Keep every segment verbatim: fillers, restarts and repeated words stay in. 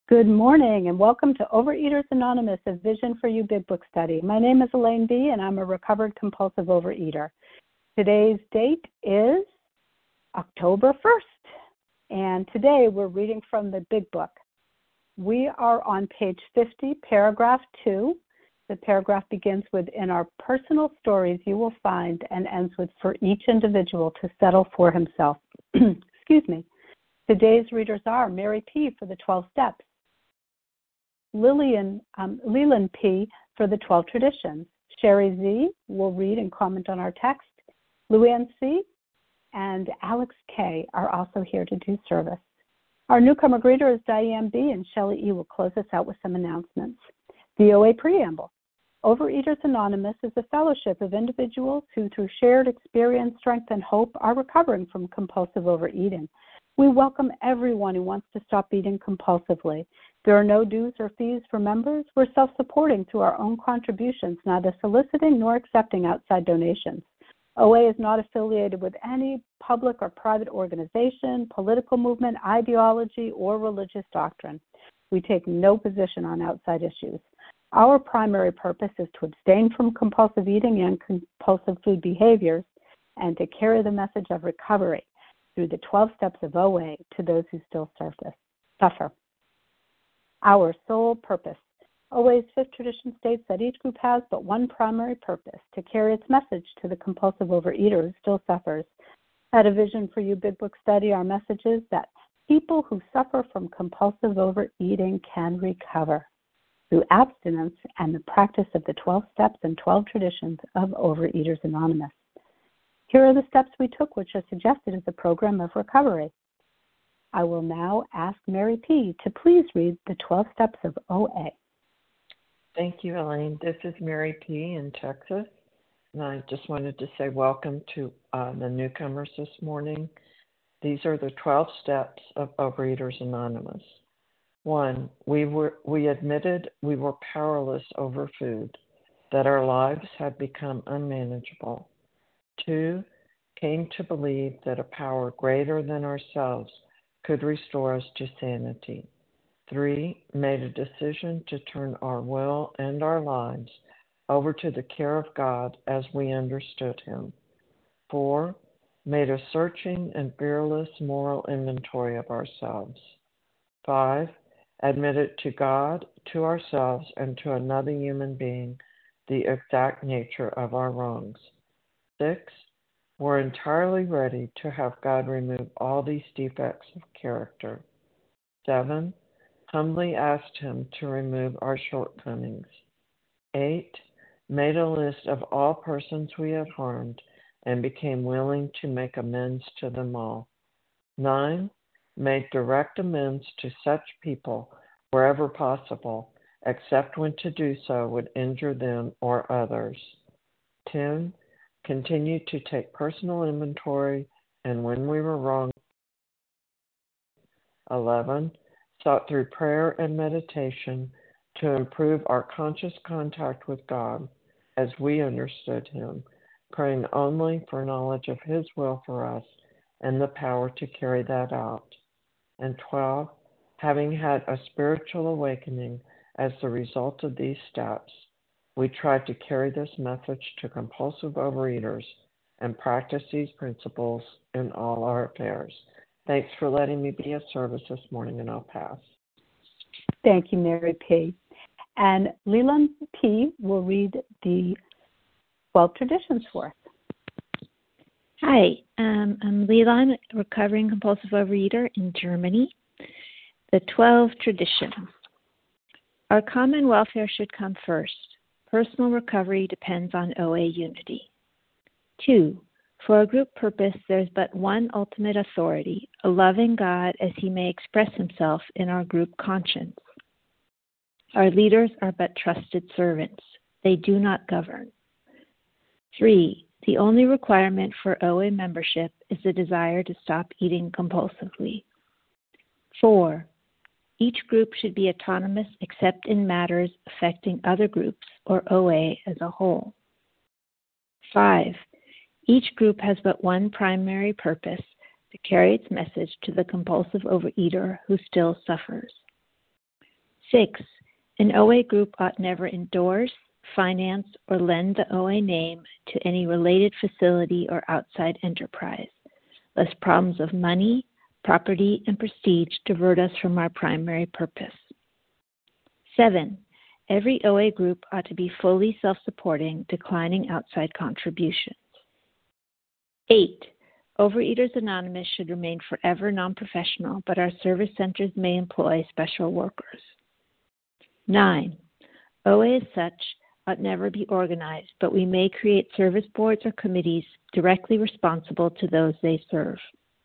Good morning and welcome to Overeaters Anonymous, a Vision for You Big Book study. My name is Elaine B. and I'm a recovered compulsive overeater. Today's date is October first, and today we're reading from the Big Book. We are on page fifty, paragraph two. The paragraph begins with, "In our personal stories you will find," and ends with, "for each individual to settle for himself." Excuse me. Today's readers are Mary P. for the twelve steps, Lillian, um, Leland P. for the twelve traditions. Sherry Z. will read and comment on our text. Luann C. and Alex K. are also here to do service. Our newcomer greeter is Diane B. and Shelley E. will close us out with some announcements. The O A Preamble. Overeaters Anonymous is a fellowship of individuals who, through shared experience, strength, and hope, are recovering from compulsive overeating. We welcome everyone who wants to stop eating compulsively. There are no dues or fees for members. We're self-supporting through our own contributions, neither soliciting nor accepting outside donations. O A is not affiliated with any public or private organization, political movement, ideology, or religious doctrine. We take no position on outside issues. Our primary purpose is to abstain from compulsive eating and compulsive food behaviors and to carry the message of recovery through the twelve steps of O A to those who still surface, suffer. Our sole purpose. O A's fifth tradition states that each group has but one primary purpose, to carry its message to the compulsive overeater who still suffers. At a Vision for You Big Book study, our message is that people who suffer from compulsive overeating can recover through abstinence and the practice of the twelve steps and twelve traditions of Overeaters Anonymous. Here are the steps we took, which are suggested as a program of recovery. I will now ask Mary P. to please read the twelve steps of O A. Thank you, Elaine. This is Mary P. in Texas, and I just wanted to say welcome to uh, the newcomers this morning. These are the twelve steps of Overeaters Anonymous. One, we were we admitted we were powerless over food, that our lives had become unmanageable. Two, came to believe that a power greater than ourselves could restore us to sanity. Three, made a decision to turn our will and our lives over to the care of God as we understood Him. Four, made a searching and fearless moral inventory of ourselves. Five, admitted to God, to ourselves, and to another human being the exact nature of our wrongs. Six, we're entirely ready to have God remove all these defects of character. Seven, humbly asked Him to remove our shortcomings. Eight, made a list of all persons we had harmed and became willing to make amends to them all. Nine, made direct amends to such people wherever possible, except when to do so would injure them or others. Ten, continued to take personal inventory, and when we were wrong. Eleven, sought through prayer and meditation to improve our conscious contact with God as we understood Him, praying only for knowledge of His will for us and the power to carry that out. And twelve, having had a spiritual awakening as the result of these steps, we tried to carry this message to compulsive overeaters and practice these principles in all our affairs. Thanks for letting me be of service this morning, and I'll pass. Thank you, Mary P. And Leland P. will read the twelve traditions for us. Hi, um, I'm Leland, a recovering compulsive overeater in Germany. The twelve traditions. Our common welfare should come first. Personal recovery depends on O A unity. Two, for our group purpose, there's but one ultimate authority, a loving God as He may express Himself in our group conscience. Our leaders are but trusted servants. They do not govern. Three, the only requirement for O A membership is the desire to stop eating compulsively. Four, each group should be autonomous except in matters affecting other groups or O A as a whole. Five, each group has but one primary purpose, to carry its message to the compulsive overeater who still suffers. Six, an O A group ought never endorse, finance, or lend the O A name to any related facility or outside enterprise, lest problems of money, property, and prestige divert us from our primary purpose. Seven, every O A group ought to be fully self-supporting, declining outside contributions. Eight, Overeaters Anonymous should remain forever non-professional, but our service centers may employ special workers. Nine, O A as such ought never be organized, but we may create service boards or committees directly responsible to those they serve.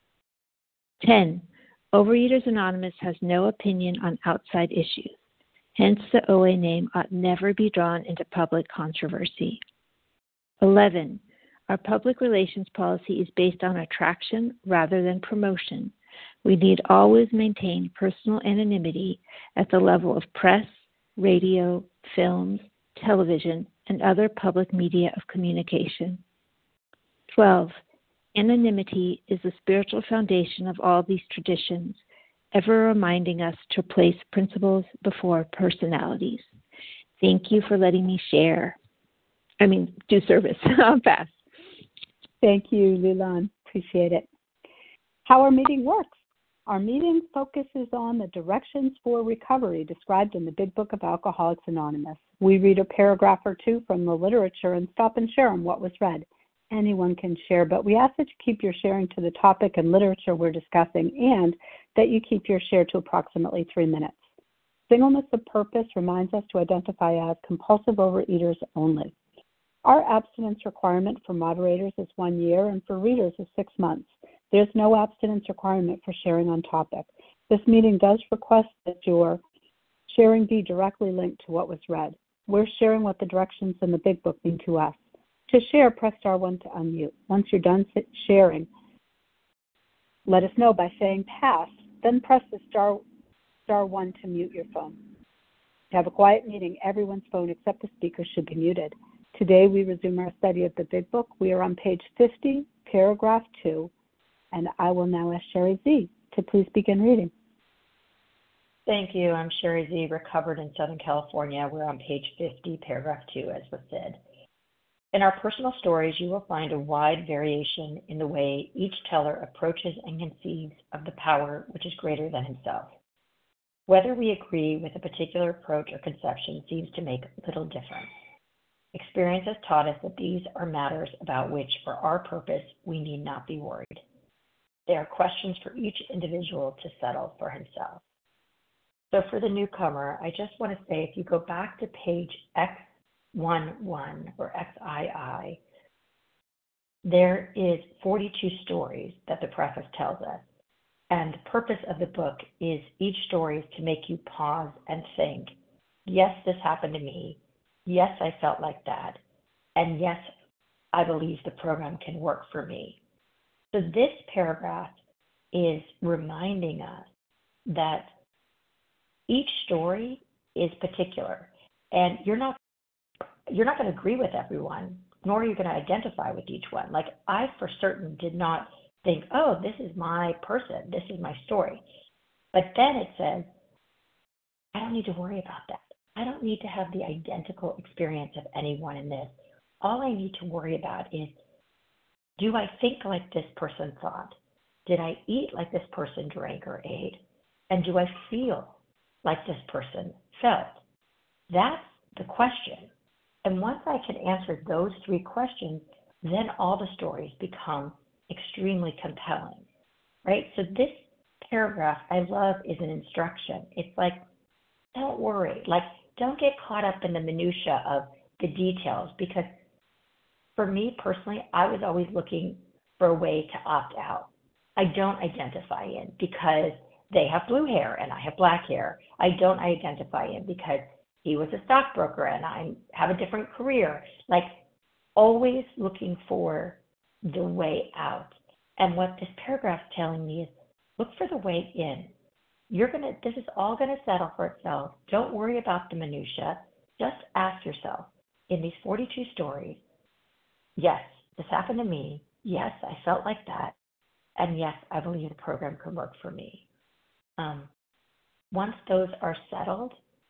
Ten, Overeaters Anonymous has no opinion on outside issues. Hence, the O A name ought never be drawn into public controversy. Eleven, our public relations policy is based on attraction rather than promotion. We need always maintain personal anonymity at the level of press, radio, films, television, and other public media of communication. Twelve, anonymity is the spiritual foundation of all these traditions, ever reminding us to place principles before personalities. Thank you for letting me share. I mean, do service. I'll pass. Thank you, Leland. Appreciate it. How our meeting works. Our meeting focuses on the directions for recovery described in the Big Book of Alcoholics Anonymous. We read a paragraph or two from the literature and stop and share on what was read. Anyone can share, but we ask that you keep your sharing to the topic and literature we're discussing, and that you keep your share to approximately three minutes. Singleness of purpose reminds us to identify as compulsive overeaters only. Our abstinence requirement for moderators is one year and for readers is six months. There's no abstinence requirement for sharing on topic. This meeting does request that your sharing be directly linked to what was read. We're sharing what the directions in the Big Book mean to us. To share, press star one to unmute. Once you're done sharing, let us know by saying pass, then press the star, star one to mute your phone. To have a quiet meeting, everyone's phone except the speaker should be muted. Today we resume our study of the Big Book. We are on page fifty, paragraph two, and I will now ask Sherry Z to please begin reading. Thank you. I'm Sherry Z, recovered in Southern California. We're on page fifty, paragraph two, as was said. In our personal stories, you will find a wide variation in the way each teller approaches and conceives of the power which is greater than himself. Whether we agree with a particular approach or conception seems to make little difference. Experience has taught us that these are matters about which, for our purpose, we need not be worried. They are questions for each individual to settle for himself. So for the newcomer, I just want to say, if you go back to page X eleven or X I I, there is forty-two stories that the preface tells us. And the purpose of the book is each story is to make you pause and think, yes, this happened to me. Yes, I felt like that. And yes, I believe the program can work for me. So this paragraph is reminding us that each story is particular. And you're not you're not going to agree with everyone, nor are you going to identify with each one. Like, I for certain did not think, oh, this is my person, this is my story. But then it says, I don't need to worry about that. I don't need to have the identical experience of anyone in this. All I need to worry about is, do I think like this person thought? Did I eat like this person drank or ate? And do I feel like this person felt? That's the question. And once I can answer those three questions, then all the stories become extremely compelling, right? So this paragraph I love is an instruction. It's like, don't worry. Like, don't get caught up in the minutia of the details, because for me personally, I was always looking for a way to opt out. I don't identify in because they have blue hair and I have black hair. I don't identify in because he was a stockbroker and I have a different career. Like, always looking for the way out. And what this paragraph is telling me is, look for the way in. You're gonna. This is all gonna settle for itself. Don't worry about the minutia. Just ask yourself, in these forty-two stories, yes, this happened to me. Yes, I felt like that. And yes, I believe the program can work for me. Um, once those are settled,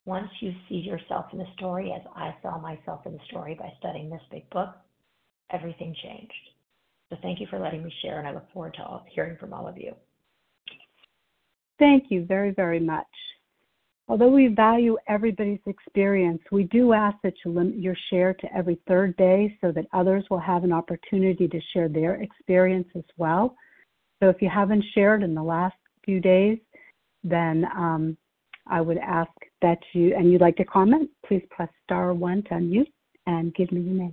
Once you see yourself in the story, as I saw myself in the story by studying this big book, everything changed. So thank you for letting me share, and I look forward to all, hearing from all of you. Thank you very, very much. Although we value everybody's experience, we do ask that you limit your share to every third day so that others will have an opportunity to share their experience as well. So if you haven't shared in the last few days, then um, I would ask that you, and you'd like to comment, please press star one to unmute and give me your name.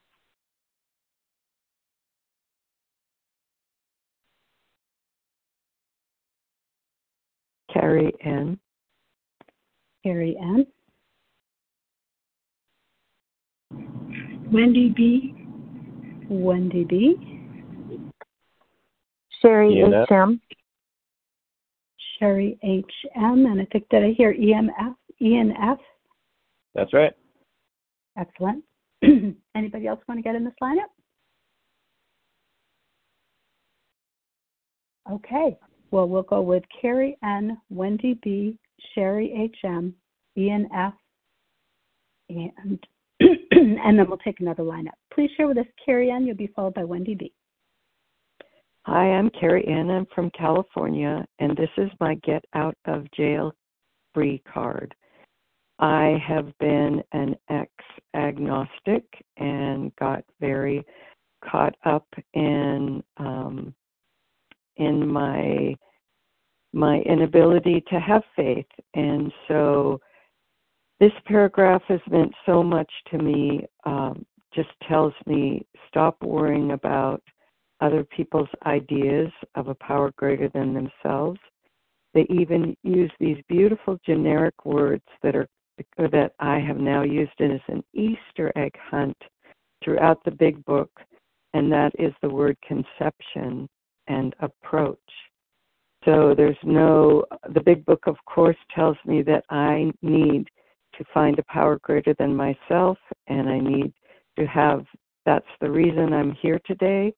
Carrie N. Carrie N. Wendy B. Wendy B. Sherry H M. Sherry H M. And I think, did I hear E M F? E N F? That's right. Excellent. Anybody else want to get in this lineup? Okay. Well, we'll go with Carrie N., Wendy B., Sherry H M, E N F, and and then we'll take another lineup. Please share with us, Carrie N. You'll be followed by Wendy B. Hi, I'm Carrie Ann. I'm from California, and this is my Get Out of Jail Free card. I have been an ex-agnostic and got very caught up in um, in my my inability to have faith, and so this paragraph has meant so much to me. Um, just tells me stop worrying about other people's ideas of a power greater than themselves. They even use these beautiful generic words that are that I have now used as an Easter egg hunt throughout the big book, and that is the word conception and approach. So there's no, the big book of course tells me that I need to find a power greater than myself, and I need to have, that's the reason I'm here today,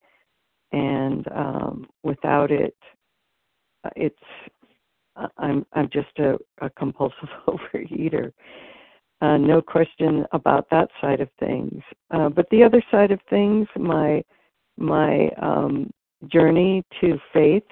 and um, without it, it's, I'm I'm just a, a compulsive overeater. Uh, no question about that side of things. Uh, but the other side of things, my my um, journey to faith,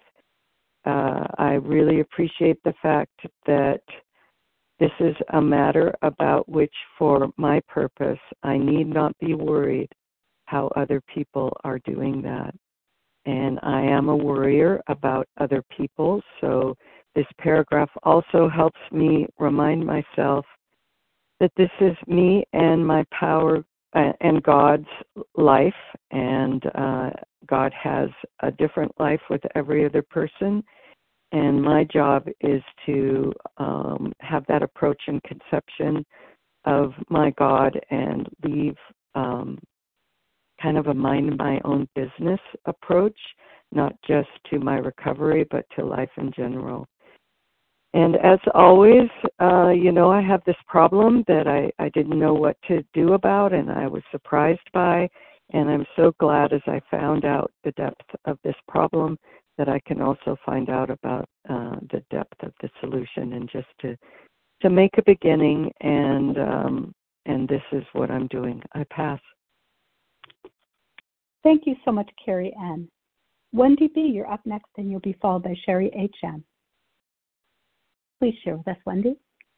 uh, I really appreciate the fact that this is a matter about which, for my purpose, I need not be worried how other people are doing that. And I am a worrier about other people, so this paragraph also helps me remind myself that this is me and my power uh, and God's life, and uh, God has a different life with every other person, and my job is to um, have that approach and conception of my God and leave um, kind of a mind my own business approach, not just to my recovery, but to life in general. And as always, uh, you know, I have this problem that I, I didn't know what to do about, and I was surprised by, and I'm so glad as I found out the depth of this problem that I can also find out about uh, the depth of the solution, and just to to make a beginning, and um, and this is what I'm doing. I pass. Thank you so much, Carrie N. Wendy B., you're up next, and you'll be followed by Sherry H M. Please share with us, Wendy.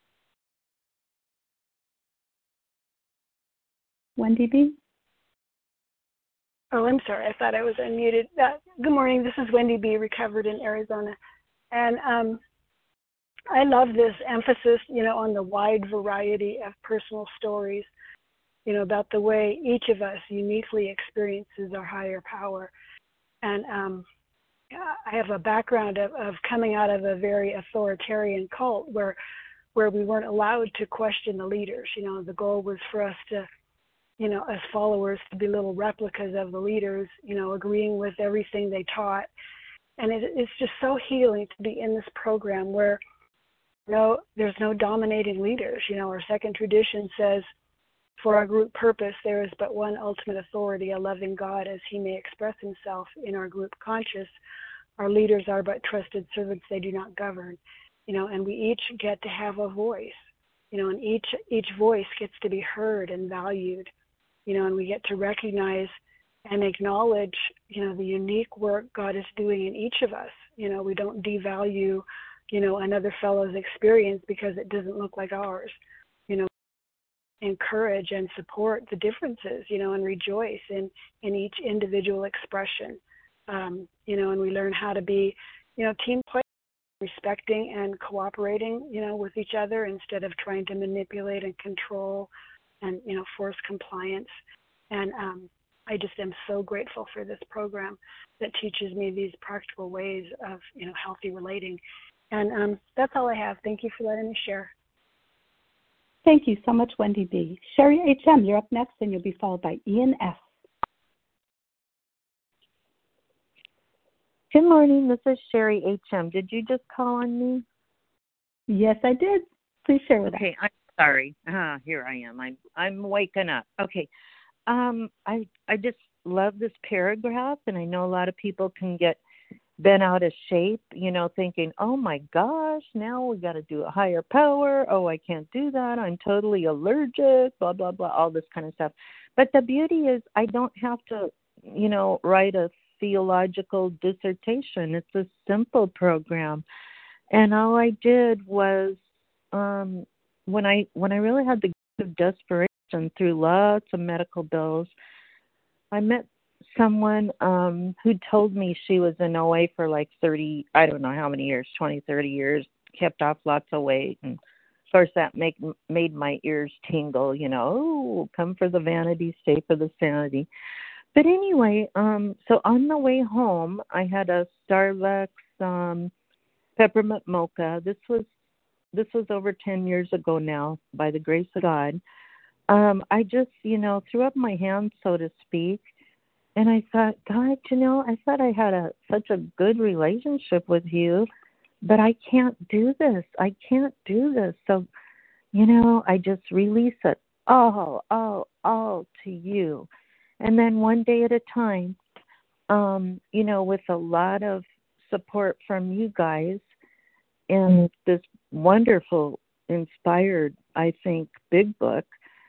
Wendy B. Oh, I'm sorry. I thought I was unmuted. Uh, good morning. This is Wendy B., recovered in Arizona. And um, I love this emphasis, you know, on the wide variety of personal stories, you know, about the way each of us uniquely experiences our higher power. And um, I have a background of, of coming out of a very authoritarian cult where where we weren't allowed to question the leaders. You know, the goal was for us to, you know, as followers, to be little replicas of the leaders, you know, agreeing with everything they taught. And it, it's just so healing to be in this program where no, there's no dominating leaders. You know, our second tradition says, for our group purpose, there is but one ultimate authority, a loving God, as he may express himself in our group conscious. Our leaders are but trusted servants, they do not govern. You know, and we each get to have a voice. you know, and each each voice gets to be heard and valued, you know, and we get to recognize and acknowledge, you know, the unique work God is doing in each of us. You know, we don't devalue, you know, another fellow's experience because it doesn't look like ours. You know, encourage and support the differences, you know, and rejoice in, in each individual expression. Um, you know, and we learn how to be, you know, team players, respecting and cooperating, you know, with each other instead of trying to manipulate and control and, you know, force compliance. And um, I just am so grateful for this program that teaches me these practical ways of, you know, healthy relating. And um, that's all I have. Thank you for letting me share. Thank you so much, Wendy B. Sherry H M, you're up next, and you'll be followed by Ian S. Good morning. This is Sherry H M. Did you just call on me? Yes, I did. Please share with okay, us. Okay, I'm sorry. Ah, here I am. I'm I'm waking up. Okay. Um, I I just love this paragraph, and I know a lot of people can get bent out of shape, you know, thinking, oh my gosh, now we got to do a higher power. Oh, I can't do that. I'm totally allergic, blah, blah, blah, all this kind of stuff. But the beauty is I don't have to, you know, write a theological dissertation. It's a simple program. And all I did was um, when I when I really had the gift of desperation through lots of medical bills, I met someone um, who told me she was in O A for like thirty, I don't know how many years, twenty, thirty years, kept off lots of weight. And of course that make, made my ears tingle, you know, oh, come for the vanity, stay for the sanity. But anyway, um, so on the way home, I had a Starbucks um, peppermint mocha. This was this was over ten years ago now, by the grace of God. Um, I just, you know, threw up my hands, so to speak. And I thought, God, you know, I thought I had a such a good relationship with you, but I can't do this. I can't do this. So, you know, I just release it all, all, all to you. And then one day at a time, um, you know, with a lot of support from you guys and this wonderful, inspired, I think, big book,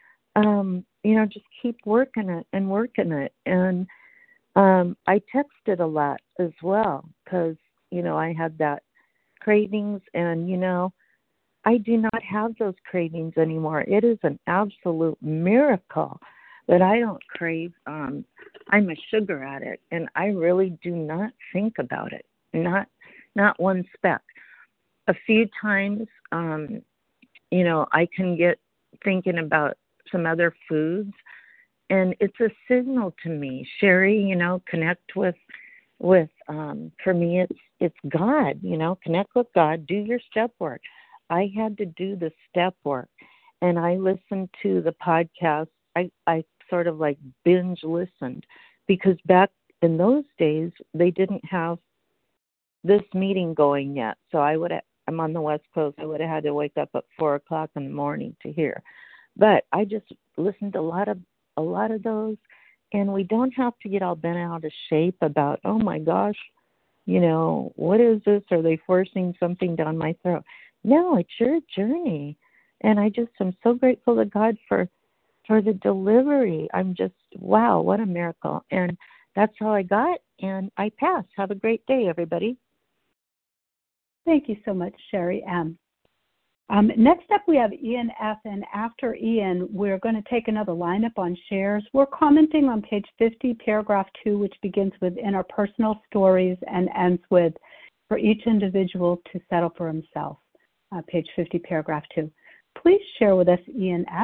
um, you know, just keep working it and working it. And um, I texted a lot as well because, you know, I had that cravings and, you know, I do not have those cravings anymore. It is an absolute miracle that I don't crave. Um, I'm a sugar addict, and I really do not think about it, not not one speck. A few times, um, you know, I can get thinking about some other foods, and it's a signal to me, Sherry, you know, connect with, with um, for me, it's it's God, you know, connect with God, do your step work. I had to do the step work, and I listened to the podcast. I, I sort of like binge listened because back in those days, they didn't have this meeting going yet. So I would have, I'm on the West Coast, I would have had to wake up at four o'clock in the morning to hear. But I just listened to a lot of a lot of those, and we don't have to get all bent out of shape about, oh my gosh, you know, what is this? Are they forcing something down my throat? No, it's your journey. And I just am so grateful to God for for the delivery. I'm just, wow, what a miracle. And that's all I got, and I pass. Have a great day, everybody. Thank you so much, Sherry M. Um, next up, we have Ian F., and after Ian, we're going to take another lineup on shares. We're commenting on page fifty, paragraph two, which begins with interpersonal stories and ends with for each individual to settle for himself, uh, page fifty, paragraph two. Please share with us, Ian F.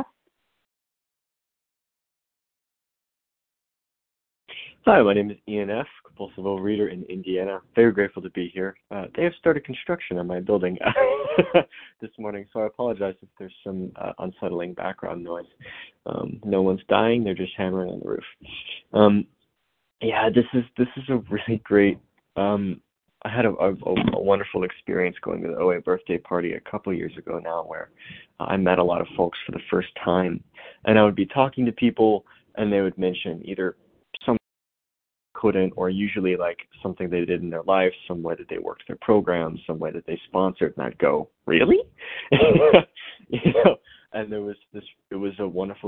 Hi, my name is Ian F., compulsive overeater in Indiana. Very grateful to be here. Uh, they have started construction on my building this morning, so I apologize if there's some uh, unsettling background noise. Um, no one's dying; they're just hammering on the roof. Um, yeah, this is this is a really great. Um, I had a, a, a wonderful experience going to the O A birthday party a couple years ago now, where I met a lot of folks for the first time, and I would be talking to people, and they would mention either some couldn't, or usually like something they did in their life, some way that they worked their programs, some way that they sponsored, and I'd go, really? you know,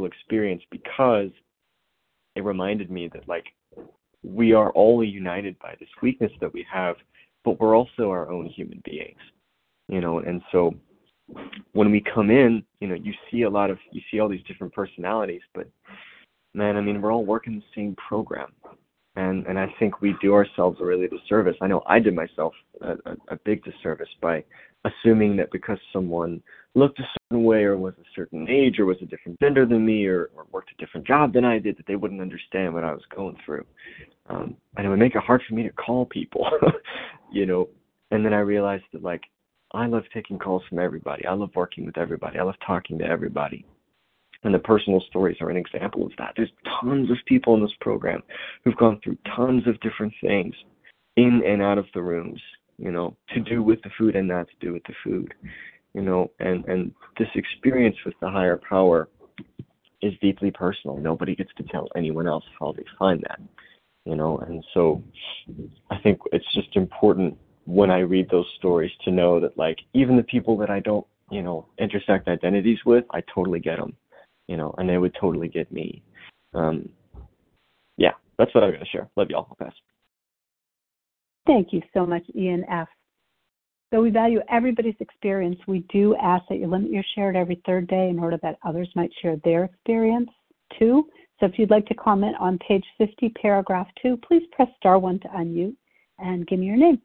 experience because it reminded me that, like, we are all united by this weakness that we have, but we're also our own human beings, you know. And so when we come in, you know, you see a lot of, you see all these different personalities, but man, I mean, we're all working the same program. And and I think we do ourselves a really disservice. I know I did myself a, a, a big disservice by assuming that because someone looked a certain way or was a certain age or was a different gender than me or, or worked a different job than I did, that they wouldn't understand what I was going through. Um, and it would make it hard for me to call people, you know. And then I realized that, like, I love taking calls from everybody. I love working with everybody. I love talking to everybody. And the personal stories are an example of that. There's tons of people in this program who've gone through tons of different things in and out of the rooms, you know, to do with the food and not to do with the food, you know, and, and this experience with the higher power is deeply personal. Nobody gets to tell anyone else how they find that, you know, and so I think it's just important when I read those stories to know that, like, even the people that I don't, you know, intersect identities with, I totally get them. You know, and they would totally get me. Um, yeah, that's what I'm going to share. Love y'all. I'll pass. Thank you so much, Ian F. So we value everybody's experience. We do ask that you limit your share to every third day in order that others might share their experience too. So if you'd like to comment on page fifty, paragraph two, please press star one to unmute and give me your name.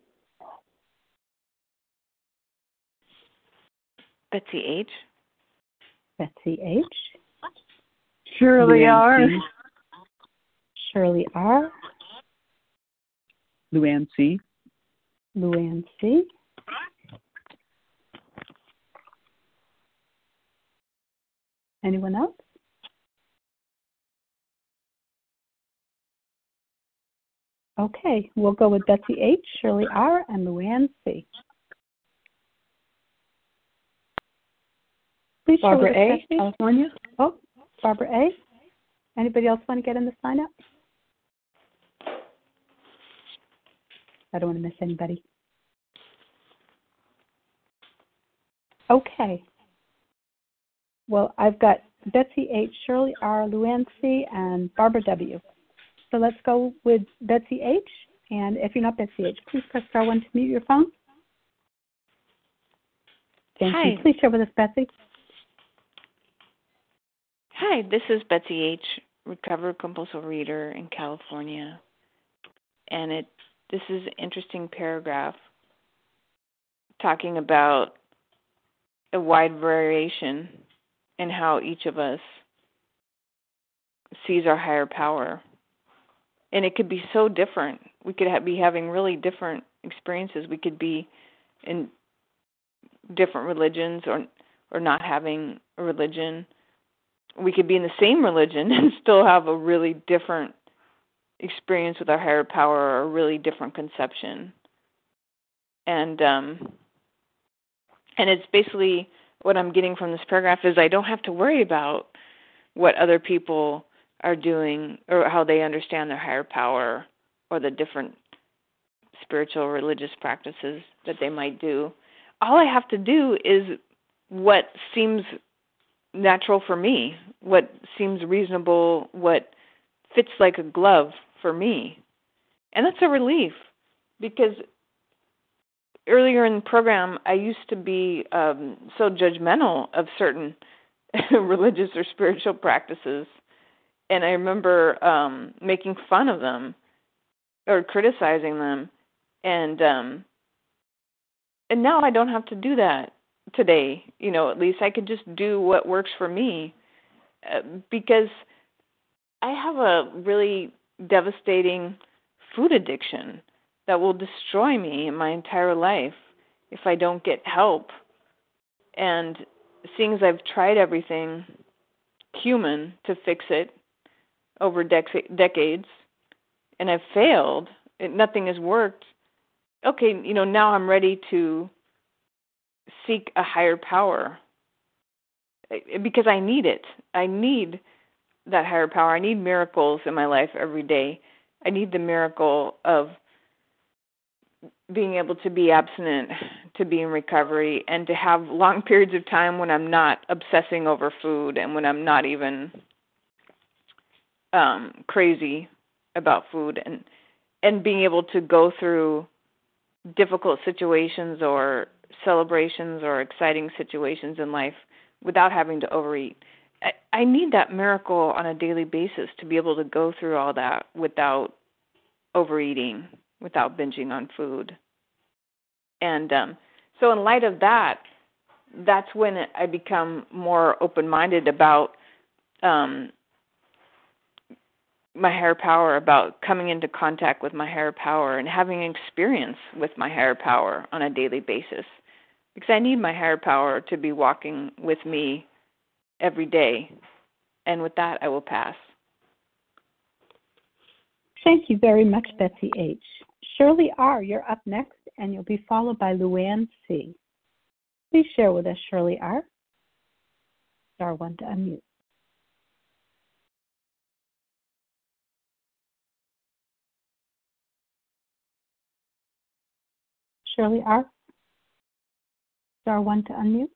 Betsy H. Betsy H. Shirley R. Shirley R. Luann C. Luann C. Anyone else? Okay, we'll go with Betsy H., Shirley R., and Luann C. Please Barbara show A., California. Oh, Barbara A. Anybody else want to get in the sign up? I don't want to miss anybody. Okay. Well, I've got Betsy H., Shirley R., Luann C., and Barbara W. So let's go with Betsy H. And if you're not Betsy H., please press star one to mute your phone. Thank Hi. you. Please share with us, Betsy. Hi, this is Betsy H., recovered compulsive reader in California. And it this is an interesting paragraph talking about a wide variation in how each of us sees our higher power. And it could be so different. We could ha- be having really different experiences. We could be in different religions or or not having a religion. We could be in the same religion and still have a really different experience with our higher power or a really different conception. And um, and it's basically what I'm getting from this paragraph is I don't have to worry about what other people are doing or how they understand their higher power or the different spiritual religious practices that they might do. All I have to do is what seems natural for me, what seems reasonable, what fits like a glove for me. And that's a relief because earlier in the program, I used to be um, so judgmental of certain religious or spiritual practices. And I remember um, making fun of them or criticizing them. And um, and now I don't have to do that today. You know, at least I could just do what works for me uh, because I have a really devastating food addiction that will destroy me in my entire life if I don't get help. And seeing as I've tried everything human to fix it over dec- decades and I've failed, it, nothing has worked, okay, you know, now I'm ready to seek a higher power because I need it. I need that higher power. I need miracles in my life every day. I need the miracle of being able to be abstinent, to be in recovery, and to have long periods of time when I'm not obsessing over food and when I'm not even um, crazy about food, and and being able to go through difficult situations or celebrations or exciting situations in life without having to overeat. I, I need that miracle on a daily basis to be able to go through all that without overeating, without binging on food. And um, so in light of that, that's when I become more open-minded about um, my higher power, about coming into contact with my higher power and having experience with my higher power on a daily basis. Because I need my higher power to be walking with me every day. And with that, I will pass. Thank you very much, Betsy H. Shirley R., you're up next, and you'll be followed by Luann C. Please share with us, Shirley R. Star one to unmute. Shirley R. Star one to unmute.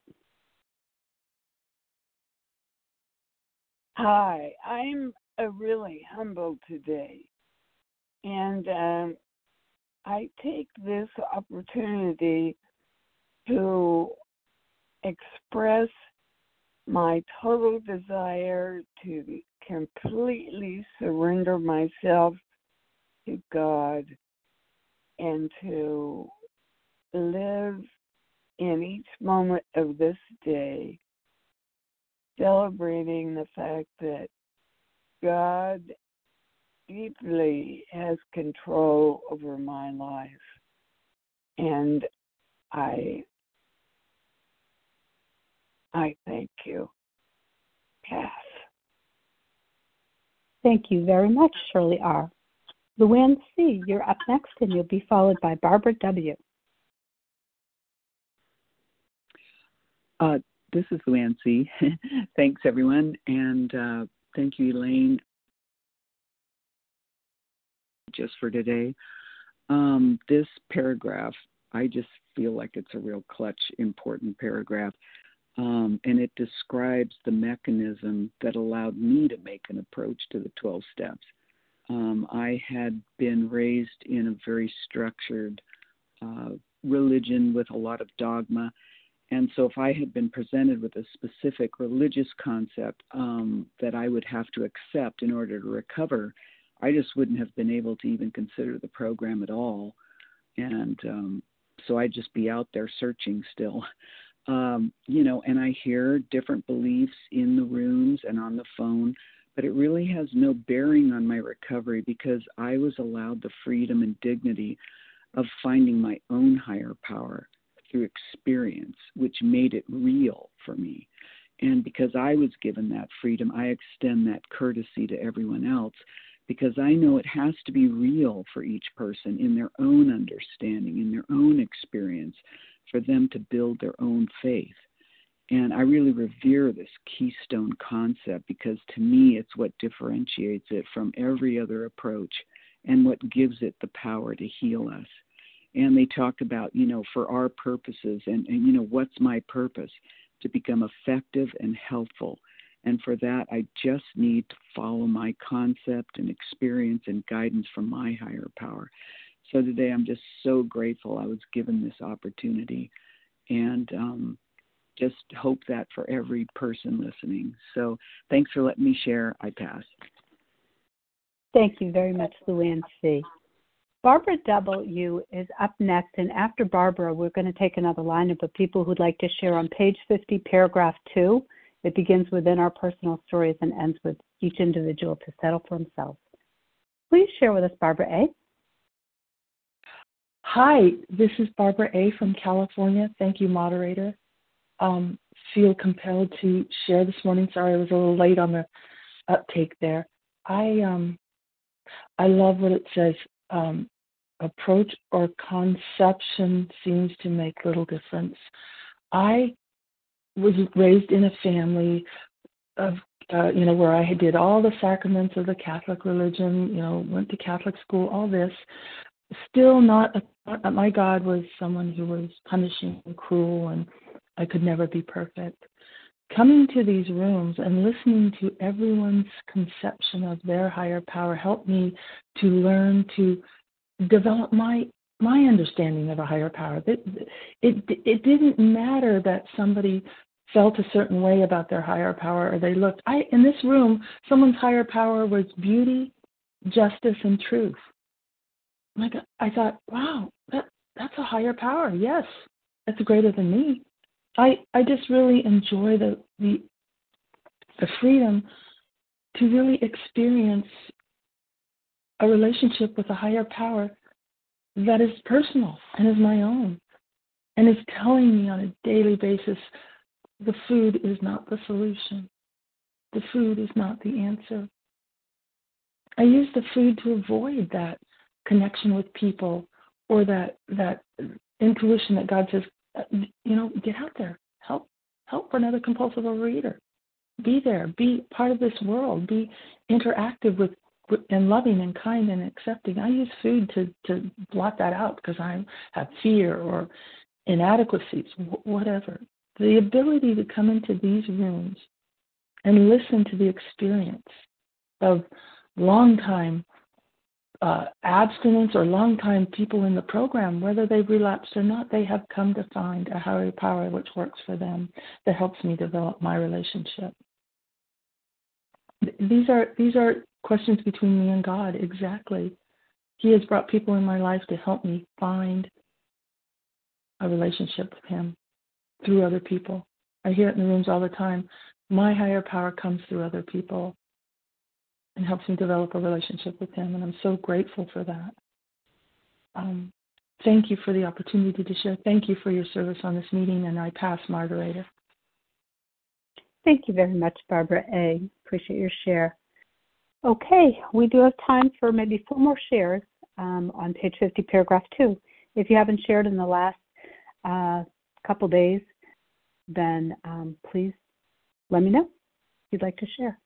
Hi, I'm uh, really humbled today. And um, I take this opportunity to express my total desire to completely surrender myself to God and to live in each moment of this day celebrating the fact that God deeply has control over my life. And I I thank you. Pass. Thank you very much, Shirley R. Luann C., you're up next, and you'll be followed by Barbara W. Uh, this is Luann C. Thanks, everyone. And uh, thank you, Elaine, just for today. Um, this paragraph, I just feel like it's a real clutch, important paragraph. Um, and it describes the mechanism that allowed me to make an approach to the twelve steps. Um, I had been raised in a very structured uh, religion with a lot of dogma. And so if I had been presented with a specific religious concept um, that I would have to accept in order to recover, I just wouldn't have been able to even consider the program at all. And um, so I'd just be out there searching still. Um, you know, and I hear different beliefs in the rooms and on the phone, but it really has no bearing on my recovery because I was allowed the freedom and dignity of finding my own higher power through experience, which made it real for me. And because I was given that freedom, I extend that courtesy to everyone else because I know it has to be real for each person in their own understanding, in their own experience, for them to build their own faith. And I really revere this keystone concept because to me it's what differentiates it from every other approach and what gives it the power to heal us. And they talk about, you know, for our purposes and, and, you know, what's my purpose? To become effective and helpful. And for that, I just need to follow my concept and experience and guidance from my higher power. So today I'm just so grateful I was given this opportunity and um, just hope that for every person listening. So thanks for letting me share. I pass. Thank you very much, Luann C. Barbara W. is up next, and after Barbara, we're going to take another lineup of people who'd like to share on page fifty, paragraph two. It begins within our personal stories and ends with each individual to settle for themselves. Please share with us, Barbara A. Hi, this is Barbara A. from California. Thank you, moderator. Um, feel compelled to share this morning. Sorry, I was a little late on the uptake there. I um, I love what it says. Um, approach or conception seems to make little difference. I was raised in a family of, uh, you know, where I did all the sacraments of the Catholic religion, you know, went to Catholic school, all this. Still not, a, my God was someone who was punishing and cruel, and I could never be perfect. coming to these rooms and listening to everyone's conception of their higher power helped me to learn to develop my my understanding of a higher power. It, it, it didn't matter that somebody felt a certain way about their higher power or they looked. I in this room, someone's higher power was beauty, justice, and truth. Like I thought, wow, that that's a higher power. Yes, that's greater than me. I I just really enjoy the the the freedom to really experience a relationship with a higher power that is personal and is my own, and is telling me on a daily basis, the food is not the solution. The food is not the answer. I use the food to avoid that connection with people or that that intuition that God says, you know, get out there, help, help another compulsive overeater. Be there, be part of this world, be interactive with and loving and kind and accepting. I use food to, to blot that out because I have fear or inadequacies, whatever. The ability to come into these rooms and listen to the experience of long-time uh, abstinence or long-time people in the program, whether they've relapsed or not, they have come to find a higher power which works for them that helps me develop my relationship. These are these are questions between me and God, exactly. He has brought people in my life to help me find a relationship with Him through other people. I hear it in the rooms all the time. My higher power comes through other people and helps me develop a relationship with Him, and I'm so grateful for that. Um, thank you for the opportunity to share. Thank you for your service on this meeting, and I pass moderator. Thank you very much, Barbara A. Appreciate your share. Okay, we do have time for maybe four more shares um, on page fifty, paragraph two. If you haven't shared in the last uh, couple days, then um, please let me know if you'd like to share.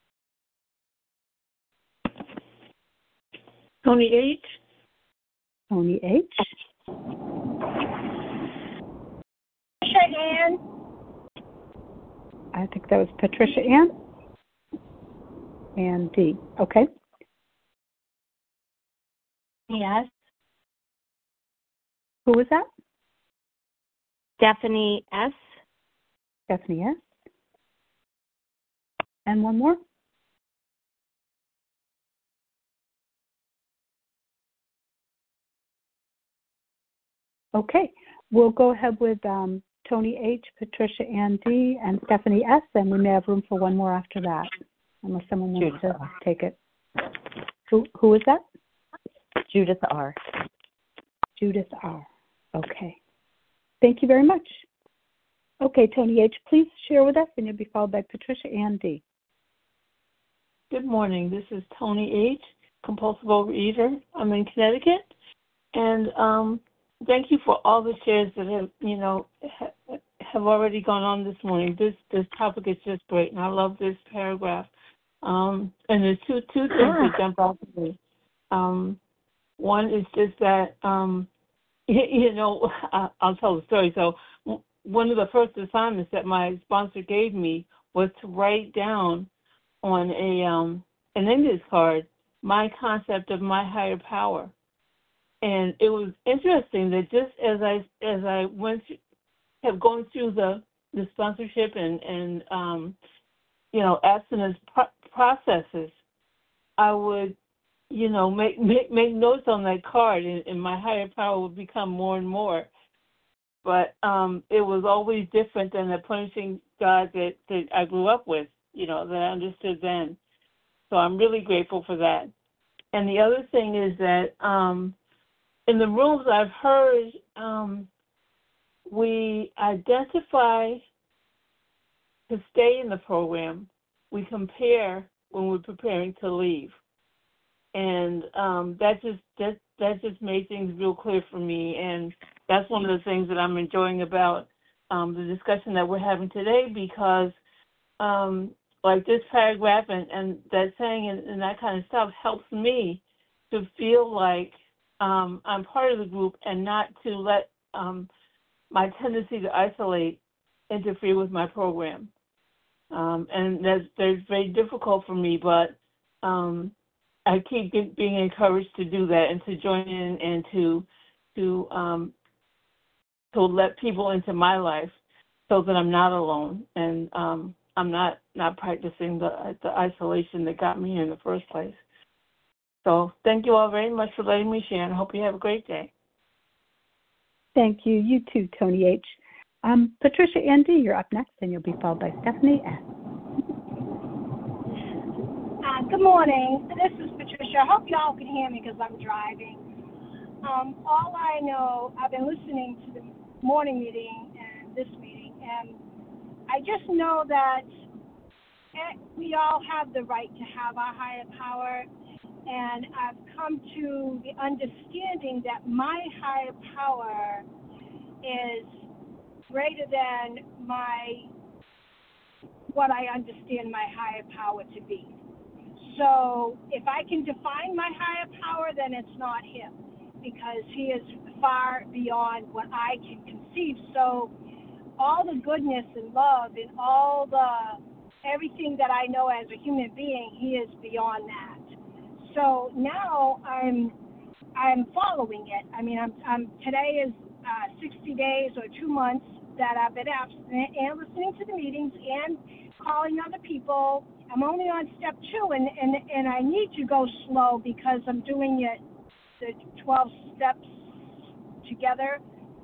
Tony H. Tony H. Patricia Ann. I think that was Patricia Ann. And D. Okay. Yes. Who was that? Stephanie S. Stephanie S. And one more? Okay. We'll go ahead with um, Tony H., Patricia Ann D., and Stephanie S., and we may have room for one more after that, unless someone wants Judith. to take it. Who Who is that? Judith R. Judith R. Okay. Thank you very much. Okay, Tony H., please share with us, and you'll be followed by Patricia Ann D. Good morning. This is Tony H., compulsive overeater. I'm in Connecticut, and um, thank you for all the shares that have, you know, ha- have already gone on this morning. This this topic is just great, and I love this paragraph. Um, and there's two two things that jump out to me. Um, one is just that, um, you, you know, I'll tell the story. So one of the first assignments that my sponsor gave me was to write down on a um, an index card my concept of my higher power. And it was interesting that just as I as I went have gone through the, the sponsorship and and um, you know abstinence pro- processes, I would you know make, make make notes on that card, and, and my higher power would become more and more. But um, it was always different than the punishing God that, that I grew up with, you know, that I understood then. So I'm really grateful for that. And the other thing is that um, in the rooms I've heard, um, we identify to stay in the program. We compare when we're preparing to leave. And um, that just that, that just made things real clear for me. And that's one of the things that I'm enjoying about um, the discussion that we're having today, because um, like this paragraph and, and that saying and, and that kind of stuff helps me to feel like um, I'm part of the group and not to let um, my tendency to isolate interfere with my program. Um, and that's, that's very difficult for me, but um, I keep get, being encouraged to do that and to join in and to to um, to let people into my life so that I'm not alone and um, I'm not, not practicing the the isolation that got me here in the first place. So thank you all very much for letting me share, and I hope you have a great day. Thank you. You too, Tony H. Um, Patricia Andy, you're up next, and you'll be followed by Stephanie S. Uh, good morning. This is Patricia. I hope y'all can hear me because I'm driving. Um, all I know, I've been listening to the morning meeting and this meeting, and I just know that we all have the right to have our higher power, and I've come to the understanding that my higher power is greater than my what I understand my higher power to be. So if I can define my higher power, then it's not him, because he is far beyond what I can conceive. So all the goodness and love and all the everything that I know as a human being, he is beyond that. So now I'm I'm following it. I mean, I'm, I'm today is uh, sixty days or two months that I've been abstinent and listening to the meetings and calling other people. I'm only on step two, and, and, and I need to go slow because I'm doing it, the twelve steps together.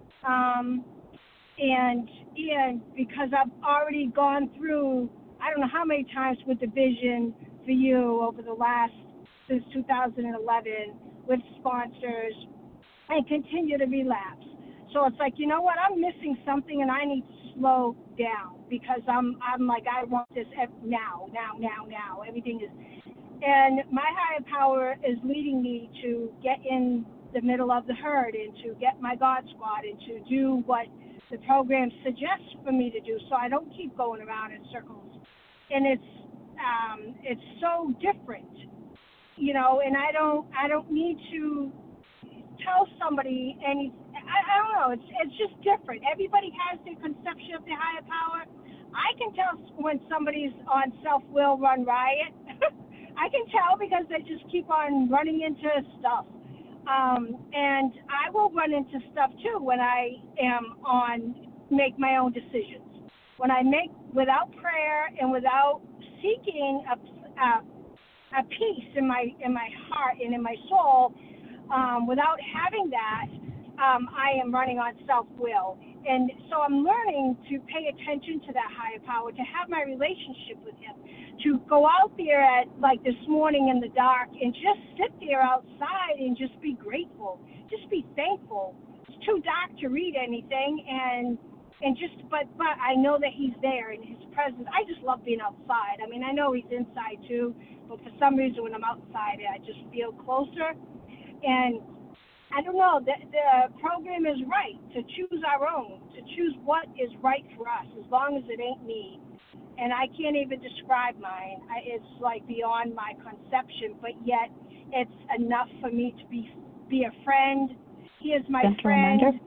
Um, and, and because I've already gone through, I don't know how many times with the vision for you over the last, since two thousand eleven, with sponsors, and continue to relapse. So it's like, you know what, I'm missing something and I need to slow down because I'm I'm like, I want this now, now, now, now. Everything is, and my higher power is leading me to get in the middle of the herd and to get my God squad and to do what the program suggests for me to do, so I don't keep going around in circles. And it's um, it's so different, you know. And I don't I don't need to tell somebody any. I, I don't know. It's it's just different. Everybody has their conception of their higher power. I can tell when somebody's on self-will run riot. I can tell because they just keep on running into stuff. Um, and I will run into stuff too when I am on make my own decisions. When I make without prayer and without seeking a, a, a peace in my in my heart and in my soul, um, without having that, um, I am running on self-will. And so I'm learning to pay attention to that higher power, to have my relationship with him, to go out there at like this morning in the dark and just sit there outside and just be grateful, just be thankful. It's too dark to read anything, and and just but but I know that he's there in his presence. I just love being outside. I mean, I know he's inside too, but for some reason when I'm outside, I just feel closer. And I don't know, the, the program is right to choose our own, to choose what is right for us, as long as it ain't me. And I can't even describe mine. I, it's like beyond my conception, but yet it's enough for me to be be a friend. He is my Gentle friend. reminder.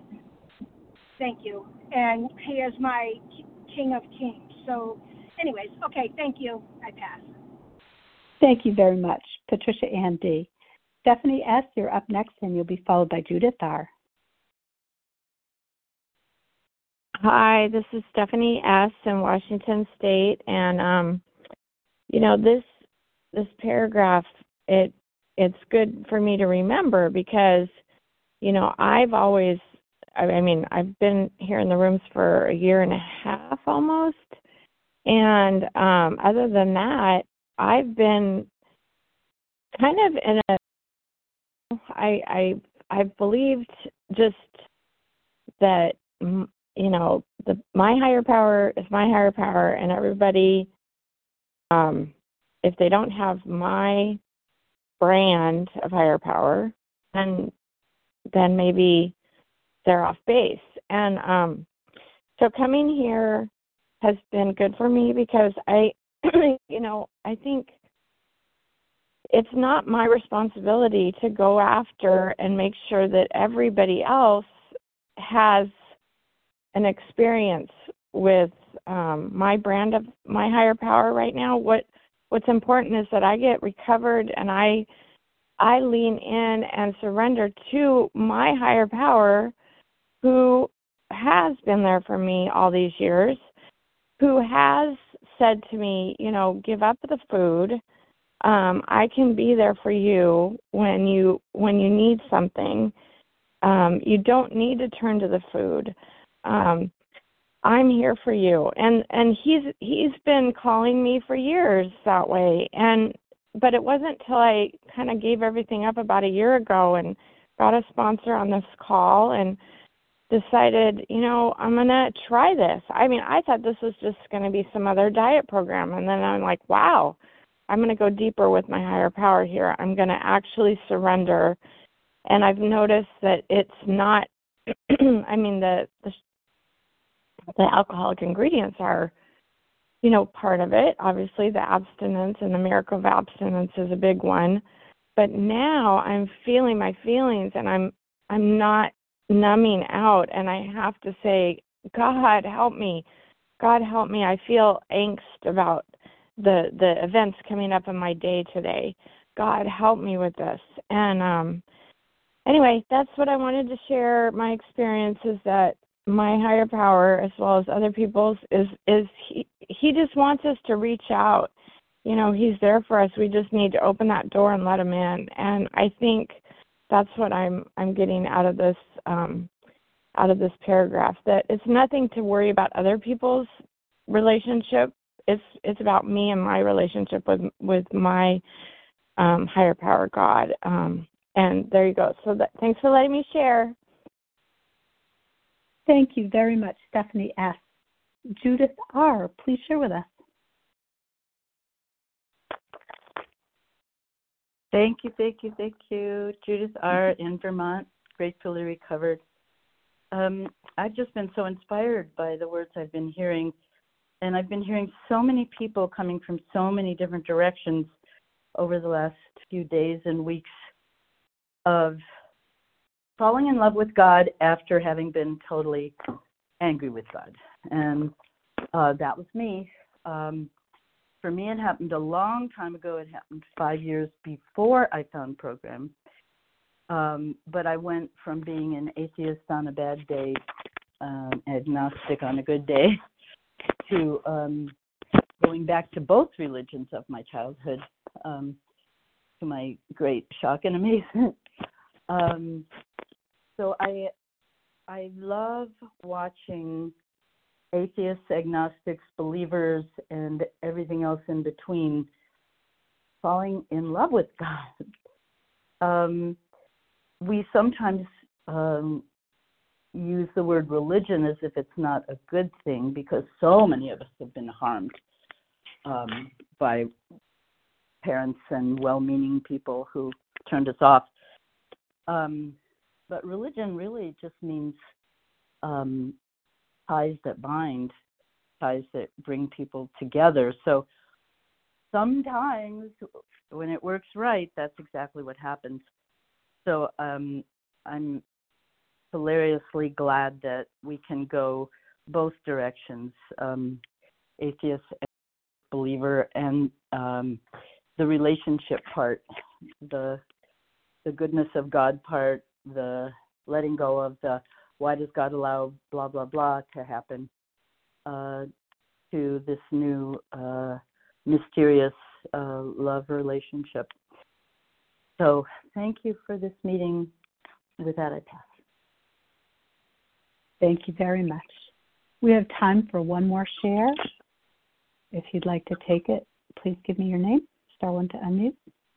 Thank you. And he is my King of Kings. So anyways, okay, thank you. I pass. Thank you very much, Patricia Ann D. Stephanie S., you're up next, and you'll be followed by Judith R. Hi, this is Stephanie S. in Washington State, and um, you know this this paragraph it it's good for me to remember because you know I've always I, I mean I've been here in the rooms for a year and a half almost, and um, other than that, I've been kind of in a I I I've believed just that you know the my higher power is my higher power, and everybody um if they don't have my brand of higher power, then then maybe they're off base. And um so coming here has been good for me because I you know I think it's not my responsibility to go after and make sure that everybody else has an experience with um, my brand of my higher power right now. What what's important is that I get recovered and I I lean in and surrender to my higher power, who has been there for me all these years, who has said to me, you know, give up the food. Um, I can be there for you when you when you need something. Um, you don't need to turn to the food. Um, I'm here for you. And and he's he's been calling me for years that way. And but it wasn't till I kind of gave everything up about a year ago and got a sponsor on this call and decided, you know, I'm going to try this. I mean, I thought this was just going to be some other diet program. And then I'm like, wow, I'm going to go deeper with my higher power here. I'm going to actually surrender. And I've noticed that it's not, I mean, the, the the alcoholic ingredients are, you know, part of it. Obviously, the abstinence and the miracle of abstinence is a big one. But now I'm feeling my feelings, and I'm I'm not numbing out. And I have to say, God, help me. God, help me. I feel angst about the the events coming up in my day today. God, help me with this. And um, anyway, that's what I wanted to share. My experience is that my higher power, as well as other people's, is is he he just wants us to reach out. You know, he's there for us. We just need to open that door and let him in. And I think that's what I'm I'm getting out of this um, out of this paragraph. That it's nothing to worry about other people's relationship. It's it's about me and my relationship with with my um, higher power, God. Um, and there you go. So that, thanks for letting me share. Thank you very much, Stephanie S. Judith R., please share with us. Thank you, thank you, thank you. Judith R. in Vermont, gratefully recovered. Um, I've just been so inspired by the words I've been hearing, and I've been hearing so many people coming from so many different directions over the last few days and weeks of falling in love with God after having been totally angry with God. And uh, that was me. Um, for me, it happened a long time ago. It happened five years before I found Program. Um, but I went from being an atheist on a bad day, um, agnostic on a good day, to um, going back to both religions of my childhood, um, to my great shock and amazement. Um, so I I love watching atheists, agnostics, believers, and everything else in between falling in love with God. Um, we sometimes um, use the word religion as if it's not a good thing because so many of us have been harmed um, by parents and well-meaning people who turned us off. Um, but religion really just means um, ties that bind, ties that bring people together. So sometimes when it works right, that's exactly what happens. So um, I'm hilariously glad that we can go both directions, um, atheist, believer, and um, the relationship part, the the goodness of God part, the letting go of the why does God allow blah, blah, blah to happen, uh, to this new uh, mysterious uh, love relationship. So thank you for this meeting. With that, I pass. Thank you very much. We have time for one more share. If you'd like to take it, please give me your name. Star one to unmute.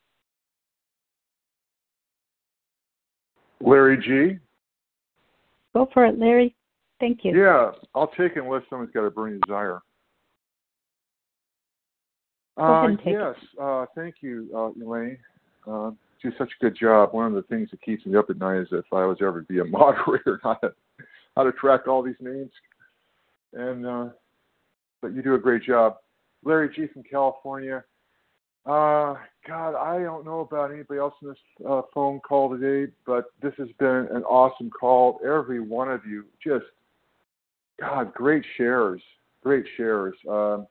Larry G. Go for it, Larry. Thank you. Yeah, I'll take it unless someone's got a burning desire. Uh, yes, uh, thank you, uh, Elaine. Uh, you do such a good job. One of the things that keeps me up at night is if I was ever to be a moderator, how to, how to track all these names. And uh, but you do a great job. Larry G. from California. Uh, God, I don't know about anybody else in this uh, phone call today, but this has been an awesome call. Every one of you, just, God, great shares, great shares. Um,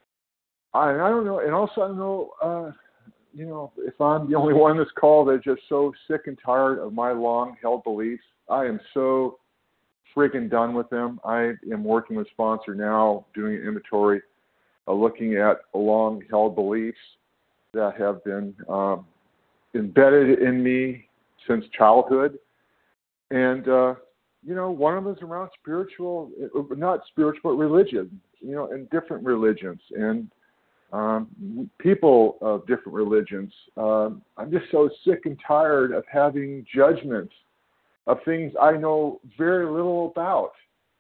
I, I don't know, and also I don't know, uh, you know, if I'm the only one in this call that's just so sick and tired of my long-held beliefs. I am so freaking done with them. I am working with a sponsor now, doing an inventory, uh, looking at long-held beliefs that have been um, embedded in me since childhood. And, uh, you know, one of them is around spiritual, not spiritual, but religion, you know, and different religions and um, people of different religions. Um, I'm just so sick and tired of having judgments of things I know very little about.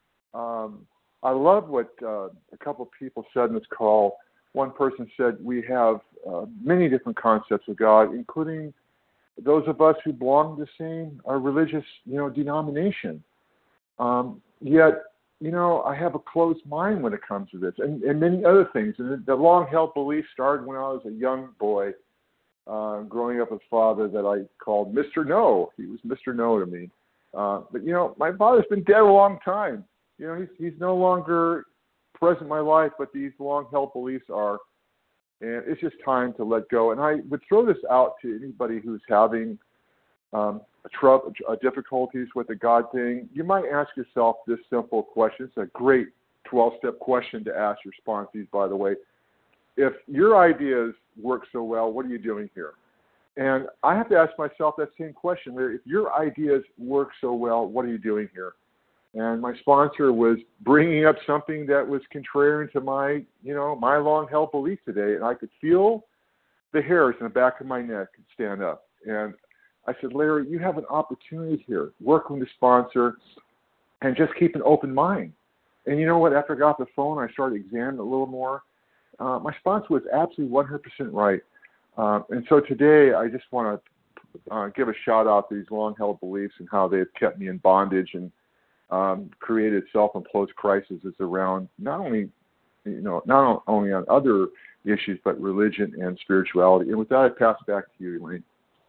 Um, I love what uh, a couple of people said in this call. One person said we have uh, many different concepts of God, including those of us who belong to the same uh, religious, you know, denomination. Um, yet, you know, I have a closed mind when it comes to this, and, and many other things. And the, the long-held belief started when I was a young boy, uh, growing up with a father that I called Mister No. He was Mister No to me. Uh, but, you know, my father's been dead a long time. You know, he's, he's no longer present in my life, but these long-held beliefs are. And it's just time to let go. And I would throw this out to anybody who's having um, a trouble, uh, difficulties with the God thing. You might ask yourself this simple question. It's a great twelve-step question to ask your sponsees, by the way. If your ideas work so well, what are you doing here? And I have to ask myself that same question. If your ideas work so well, what are you doing here? And my sponsor was bringing up something that was contrary to my, you know, my long-held belief today. And I could feel the hairs in the back of my neck stand up. And I said, Larry, you have an opportunity here. Work with the sponsor and just keep an open mind. And you know what? After I got off the phone, I started examining it a little more. Uh, my sponsor was absolutely one hundred percent right. Uh, and so today I just want to uh, give a shout-out to these long-held beliefs and how they've kept me in bondage and Um, created self-imposed crises around not only, you know, not only on other issues, but religion and spirituality. And with that, I pass it back to you, Elaine.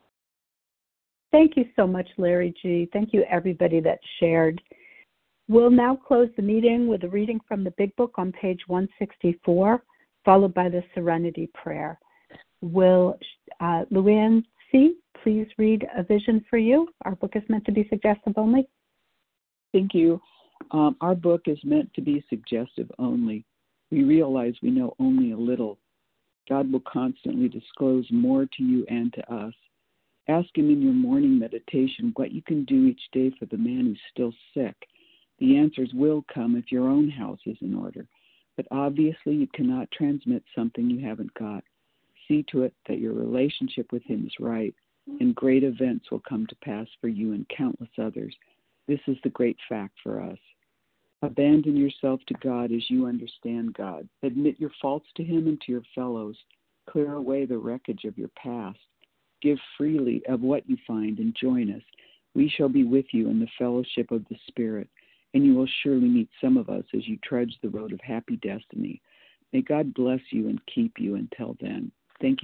Thank you so much, Larry G. Thank you, everybody that shared. We'll now close the meeting with a reading from the Big Book on page one sixty-four, followed by the Serenity Prayer. Will uh, Luann C. please read A Vision for You? Our book is meant to be suggestive only. Thank you. Um, our book is meant to be suggestive only. We realize we know only a little. God will constantly disclose more to you and to us. Ask Him in your morning meditation what you can do each day for the man who's still sick. The answers will come if your own house is in order. But obviously you cannot transmit something you haven't got. See to it that your relationship with Him is right, and great events will come to pass for you and countless others. This is the great fact for us. Abandon yourself to God as you understand God. Admit your faults to Him and to your fellows. Clear away the wreckage of your past. Give freely of what you find and join us. We shall be with you in the fellowship of the Spirit, and you will surely meet some of us as you trudge the road of happy destiny. May God bless you and keep you until then. Thank you.